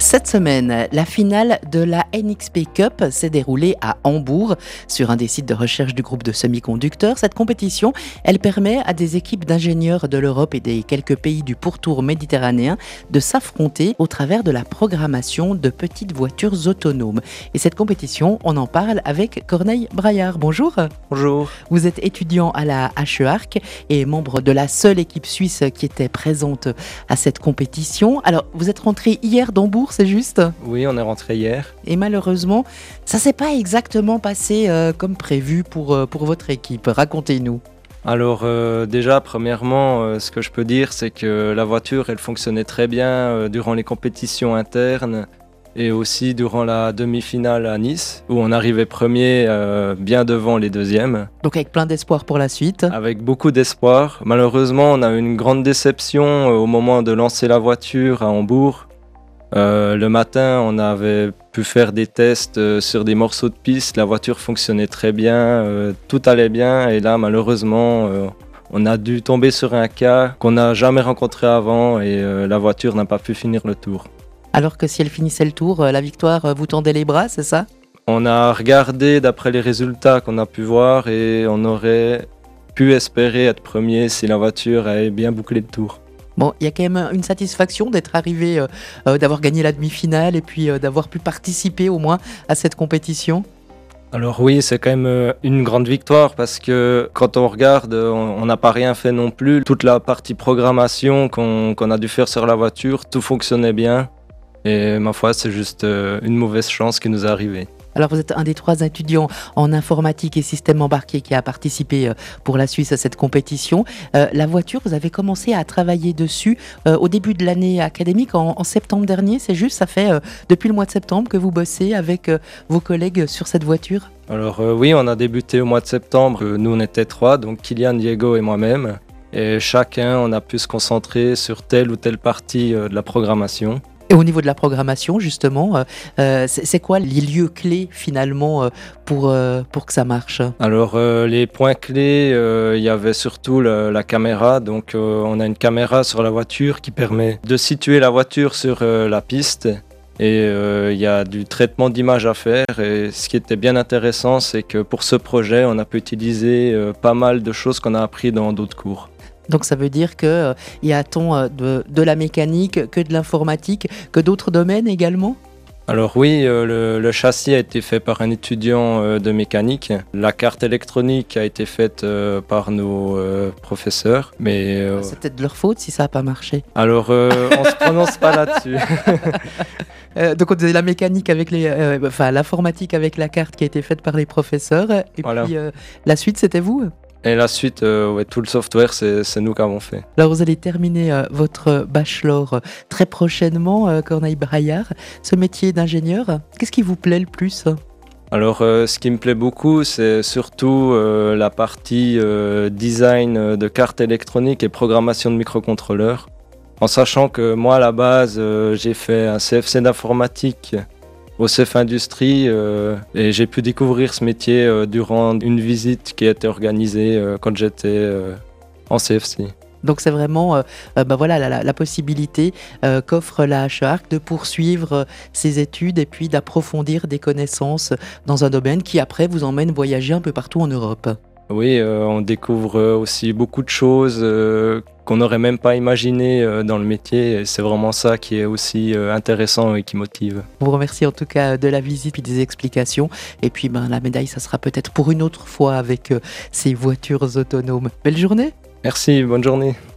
Cette semaine, la finale de la NXP Cup s'est déroulée à Hambourg, sur un des sites de recherche du groupe de semi-conducteurs. Cette compétition, elle permet à des équipes d'ingénieurs de l'Europe et des quelques pays du pourtour méditerranéen de s'affronter au travers de la programmation de petites voitures autonomes. Et cette compétition, on en parle avec Corneille Braillard. Bonjour. Bonjour. Vous êtes étudiant à la HEARC et membre de la seule équipe suisse qui était présente à cette compétition. Alors, vous êtes rentré hier d'Hambourg, c'est juste ? Oui, on est rentré hier. Et malheureusement, ça ne s'est pas exactement passé comme prévu pour votre équipe. Racontez-nous. Alors déjà, premièrement, ce que je peux dire, c'est que la voiture, elle fonctionnait très bien durant les compétitions internes et aussi durant la demi-finale à Nice, où on arrivait premier bien devant les deuxièmes. Donc avec plein d'espoir pour la suite. Avec beaucoup d'espoir. Malheureusement, on a eu une grande déception au moment de lancer la voiture à Hambourg. Le matin, on avait pu faire des tests sur des morceaux de piste, la voiture fonctionnait très bien, tout allait bien et là malheureusement on a dû tomber sur un cas qu'on n'a jamais rencontré avant et la voiture n'a pas pu finir le tour. Alors que si elle finissait le tour, la victoire vous tendait les bras, c'est ça ? On a regardé d'après les résultats qu'on a pu voir et on aurait pu espérer être premier si la voiture avait bien bouclé le tour. Bon, il y a quand même une satisfaction d'être arrivé, d'avoir gagné la demi-finale et puis d'avoir pu participer au moins à cette compétition. Alors oui, c'est quand même une grande victoire parce que quand on regarde, on n'a pas rien fait non plus. Toute la partie programmation qu'on a dû faire sur la voiture, tout fonctionnait bien. Et ma foi, c'est juste une mauvaise chance qui nous est arrivée. Alors vous êtes un des 3 étudiants en informatique et système embarqué qui a participé pour la Suisse à cette compétition. La voiture, vous avez commencé à travailler dessus au début de l'année académique en septembre dernier, c'est juste, ça fait depuis le mois de septembre que vous bossez avec vos collègues sur cette voiture ? Alors oui, on a débuté au mois de septembre. Nous, on était 3, donc Kylian, Diego et moi-même. Et chacun, on a pu se concentrer sur telle ou telle partie de la programmation. Et au niveau de la programmation, justement, c'est quoi les lieux clés finalement pour que ça marche ? Alors les points clés, il y avait surtout la caméra. Donc on a une caméra sur la voiture qui permet de situer la voiture sur la piste. Et il y a du traitement d'image à faire. Et ce qui était bien intéressant, c'est que pour ce projet, on a pu utiliser pas mal de choses qu'on a appris dans d'autres cours. Donc ça veut dire qu'il y a tant de la mécanique que de l'informatique, que d'autres domaines également ? Alors oui, le châssis a été fait par un étudiant de mécanique. La carte électronique a été faite par nos professeurs. Mais c'est peut-être de leur faute si ça n'a pas marché. Alors on ne se prononce pas là-dessus. Donc on disait la mécanique avec l'informatique avec la carte qui a été faite par les professeurs. Et voilà. Puis la suite, c'était vous ? Et la suite, tout le software, c'est nous qui avons fait. Alors vous allez terminer votre bachelor très prochainement, Corneille Braillard. Ce métier d'ingénieur, qu'est-ce qui vous plaît le plus ? Alors ce qui me plaît beaucoup, c'est surtout la partie design de cartes électroniques et programmation de microcontrôleurs. En sachant que moi, à la base, j'ai fait un CFC d'informatique au CEF Industrie et j'ai pu découvrir ce métier durant une visite qui a été organisée quand j'étais en CFC. Donc c'est vraiment la possibilité qu'offre la HEARC de poursuivre ses études et puis d'approfondir des connaissances dans un domaine qui après vous emmène voyager un peu partout en Europe. Oui, on découvre aussi beaucoup de choses qu'on n'aurait même pas imaginées dans le métier. Et c'est vraiment ça qui est aussi intéressant et qui motive. Je vous remercie en tout cas de la visite et des explications. Et puis la médaille, ça sera peut-être pour une autre fois avec ces voitures autonomes. Belle journée! Merci, bonne journée!